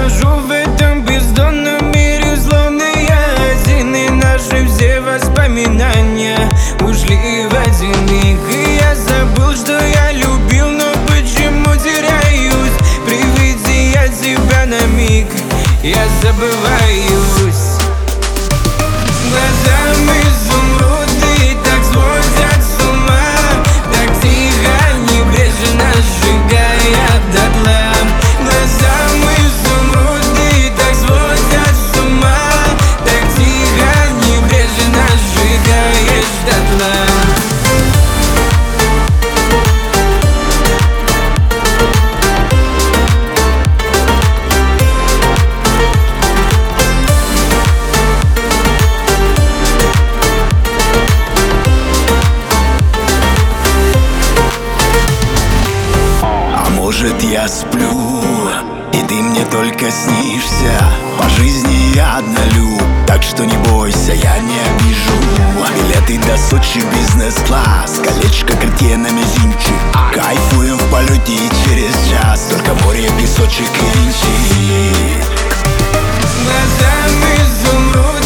брожу в этом бездонном мире, словно я один, и наши все воспоминания ушли в один миг. И я забыл, что я любил, но почему теряюсь? При виде я тебя на миг, я забываюсь. Глазами изумруды так сводят с ума, так тихо, небрежно сжигая дотла. Глазами изумруды так сводят с ума, так тихо, небрежно сжигаешь дотла. Может, я сплю, и ты мне только снишься. По жизни я однолюб, так что не бойся, я не обижу. Билеты до Сочи, бизнес-класс, колечко Cartier на мизинчик. Кайфуем в полете и через час только море, песочек и винчик. Глазами изумруд